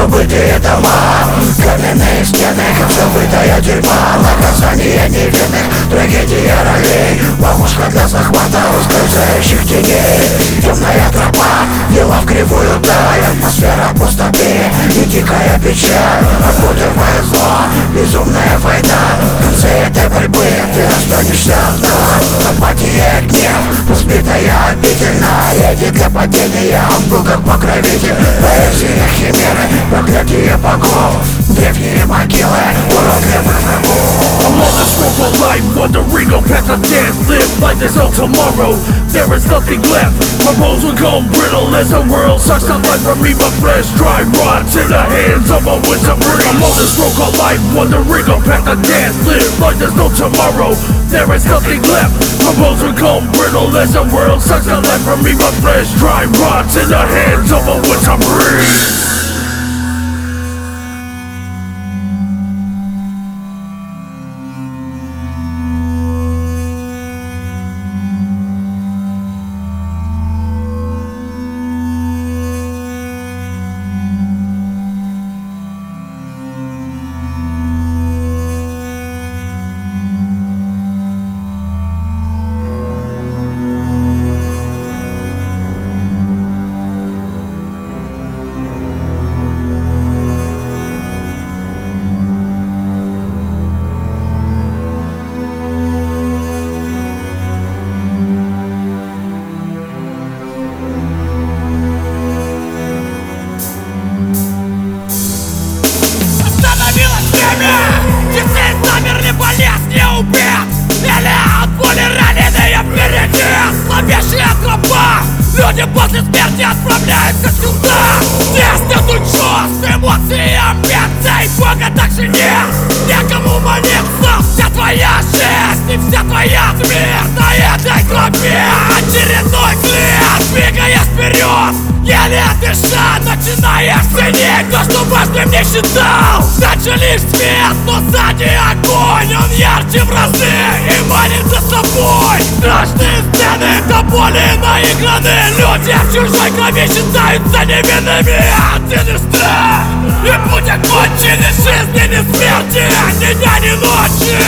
забытые дома, каменные стены, забытая тюрьма, наказание невинных, трагедия ролей, ловушка для захвата ускользающих теней. Темная тропа вела в кривую даль, атмосфера пустоты и дикая печаль, окутывает зло, безумная война. В конце этой борьбы ты останешься одна. Апатия, гнев, разбитая обитель, на рейде для падения он был как покровитель. Поэзия химеры, проклятие богов, древние могилы уродливых врагов. I'm on this road for life, wandering on path I can't live like there's no tomorrow. There is nothing left, my bones will go brittle as the world sucks the life from me. My flesh dry rots in the hands of a wizard. I'm on this road called life, wandering on path I can't live like there's no tomorrow. There is nothing left, my bones will go brittle as the world sucks the life from me. My flesh dry rots in the hands of a wizard. Люди после смерти отправляются сюда. Здесь нету чувств, эмоций, амбиций. Бога также нет, некому молиться. Вся твоя жизнь и вся твоя смерть на этой крови. Очередной след, двигаясь вперед, еле дыша, начинаешь ценить то, что важным не считал. Дальше лишь свет, но сзади огонь. Он ярче в разы и манит за собой. Страшные сцены до боли наиграны. Люди в чужой крови считаются невинными. Один из трех, и путь окончен, ни жизни, ни смерти, ни дня, ни ночи.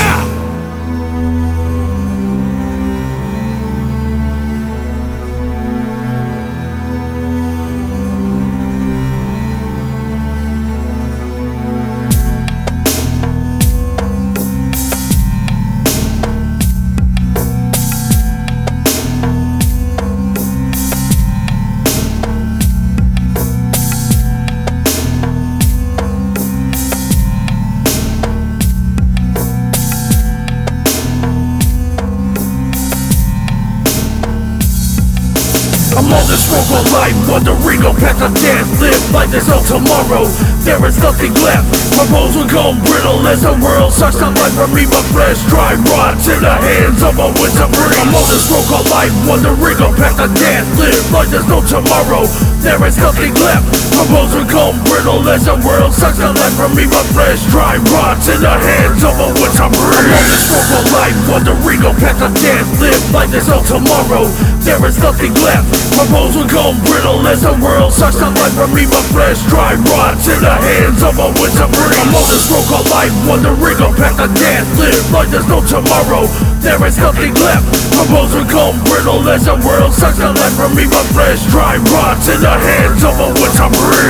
I'm on this road for life, wandering on path I can't live like there's no tomorrow. There is nothing left, my bones will go brittle as the world sucks the life from me. My flesh dry rots in the hands of a wizard. I'm on this road called life, wandering on path I can't live like there's no tomorrow. There is nothing left, my bones will go brittle as the world sucks the life from me. My flesh dry rots in the hands of a wizard. I'm on this road for life, wandering on path I can't live like there's no tomorrow. There is nothing left, my bones will go brittle as the world sucks the life from me. My flesh dry rots in the hands of a wizard. I'm on this road called life, wandering on path I can't live like there's no tomorrow. There is nothing left, my bones will go brittle as the world sucks the life from me. My flesh dry rots in the hands of a wizard.